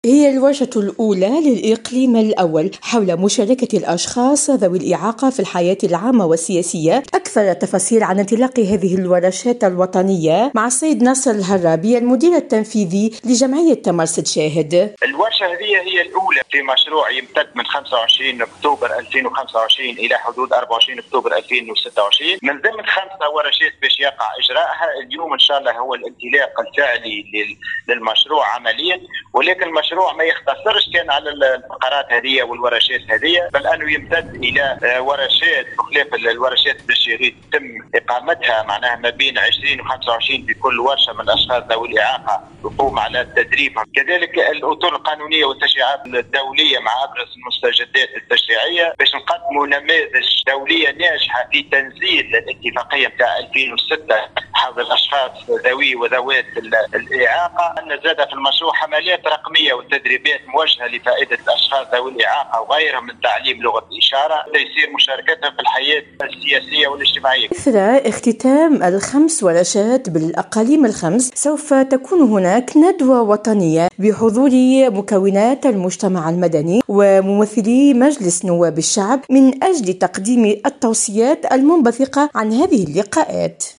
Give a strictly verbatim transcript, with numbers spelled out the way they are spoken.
هي الورشة الأولى للإقليم الأول حول مشاركة الأشخاص ذوي الإعاقة في الحياة العامة والسياسية. أكثر التفاصيل عن انطلاق هذه الورشات الوطنية مع السيد ناصر الهرابي المدير التنفيذي لجمعية تمرست شاهد. الورشة هذه هي الأولى في مشروع يمتد من خمسة وعشرين أكتوبر ألفين وخمسة وعشرين إلى حدود أربعة وعشرين أكتوبر ألفين وستة وعشرين من ضمن خمسة ورشات باش يقع إجراءها. اليوم إن شاء الله هو الانطلاق الفعلي للمشروع عمليا، ولكن المشروع ما يختصرش كان على الفقرات هذه والورشات هذه، بل انه يمتد الى ورشات بخلاف الورشات باش يتم اقامتها معناها ما بين عشرين وخمسة وعشرين في كل ورشه من الاشخاص ذوي الاعاقه يقوم على التدريب. كذلك الاطر القانونيه والتشريعات الدوليه مع ابرز المستجدات التشريعيه باش نقدموا نماذج دوليه ناجحه في تنزيل الاتفاقيه نتاع ألفين وستة حظ الاشخاص ذوي وذوات الاعاقه. ان زاد في المشروع حملات رقميه وتدريبات موجهه لفائده الاشخاص ذوي الاعاقه وغيرهم من تعليم لغه الاشاره ليصير مشاركتهم في الحياه السياسيه والاجتماعيه. إثر اختتام الخمس ورشات بالاقاليم الخمس سوف تكون هناك ندوه وطنيه بحضور مكونات المجتمع المدني وممثلي مجلس نواب الشعب من اجل تقديم التوصيات المنبثقه عن هذه اللقاءات.